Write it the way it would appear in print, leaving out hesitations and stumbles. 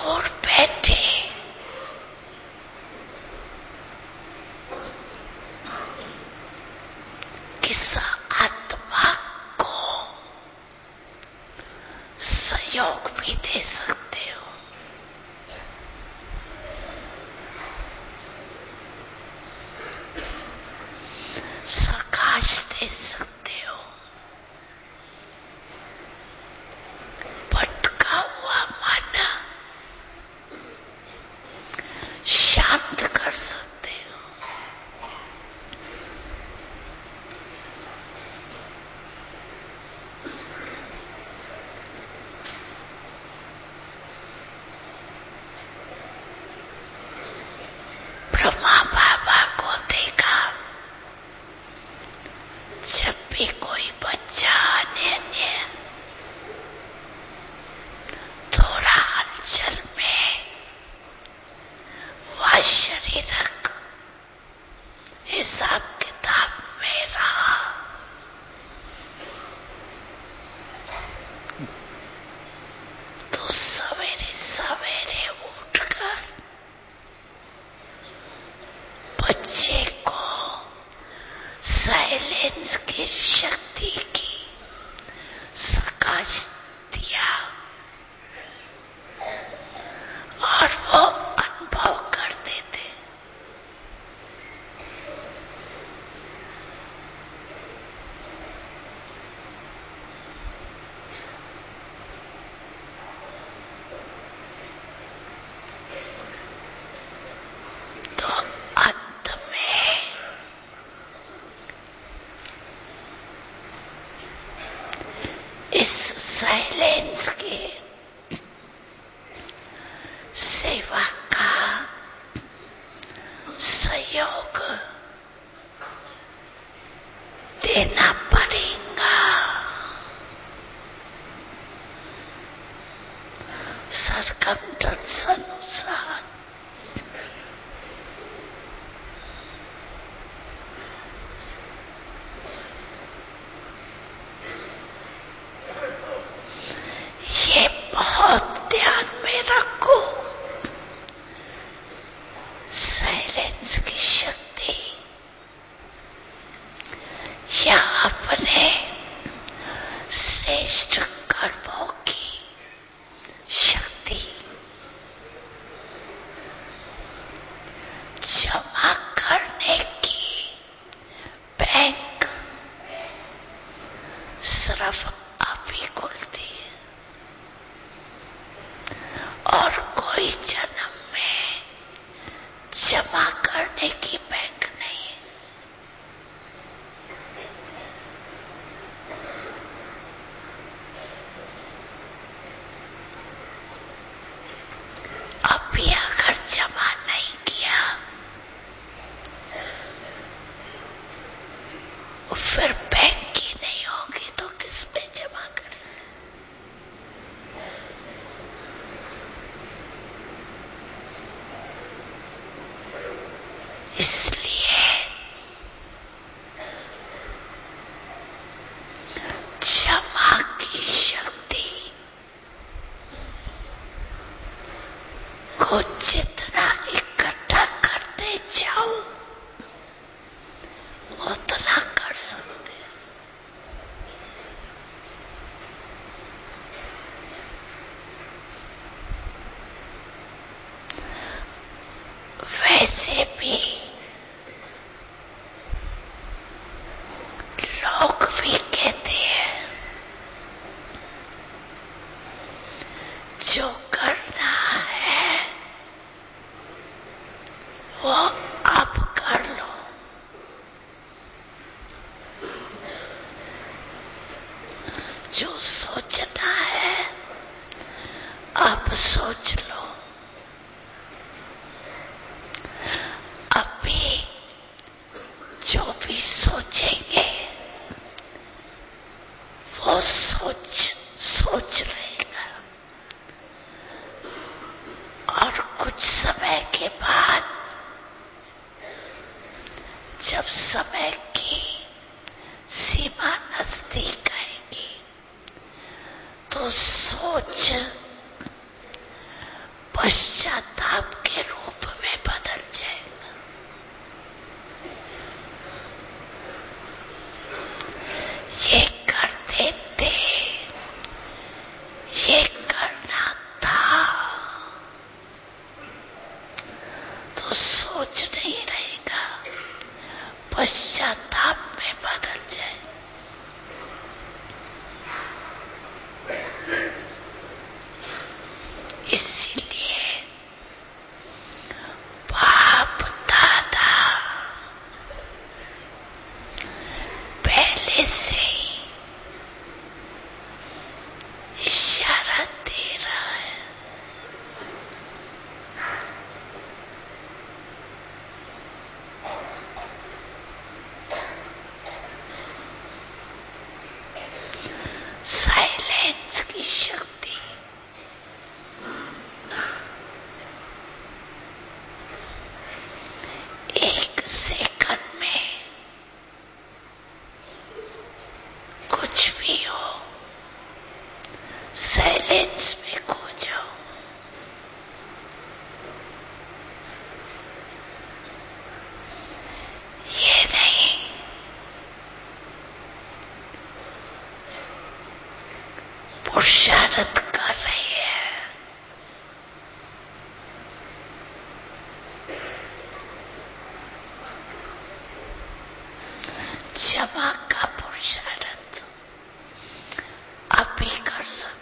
दूर बैठे किस आत्मा को सहयोग भी दे सकते हो। प्रकाश दे सकते हो। भटका हुआ मन शांत कर सकते हो। ब्रह्मा बाबा को देखा, जब भी कोई बच्चा अन्य थोड़ा हलचल में वह शरीरक हिसाब किताब में रहा, तो सवेरे सवेरे उठकर बच्चे को साइलेंस की शक्ति की प्रकाश दिया और वो अनुभव करते थे। तो अंत में इस साइलेंस के सेवा का सहयोग देना पड़ेगा। सरकमस्टेंस अनुसार ये बहुत ध्यान में रखो। साइलेंस की शक्ति या अपने श्रेष्ठ कर्मों की शक्ति जमा करने की बैंक सिर्फ अभी खुलती है और कोई जन्म में जमा करने की बैंक नहीं है। अभी अगर जमा नहीं किया फिर बैंक ही नहीं होगी तो किस में जमा करें। इसलिए जमा की शक्ति को जितना इकट्ठा करने जाओ उतना कर सकते हैं। वैसे भी लोग भी कहते हैं जो करना है वो अब कर लो। जो सोचना है अब सोच लो। अभी जो भी सोचेंगे वो सोच रहेगा और कुछ समय के बाद जब समय की सीमा नजदीक आएगी, 5 पश्चाताप के रूप में बदल जाएगा। ये कर देते, ये करना था, तो सोच नहीं रहेगा, पश्चाताप में बदल जाए। इसीलिए बाप दादा पहले से ही इशारा दे रहा है। साइलेंस की शक्ति एक सेकंड में कुछ भी हो, साइलेंस में खो जाओ। ये नहीं पुरुषार्थ कर रही है, क्षमा का पुरुषार्थ अभी कर सकते।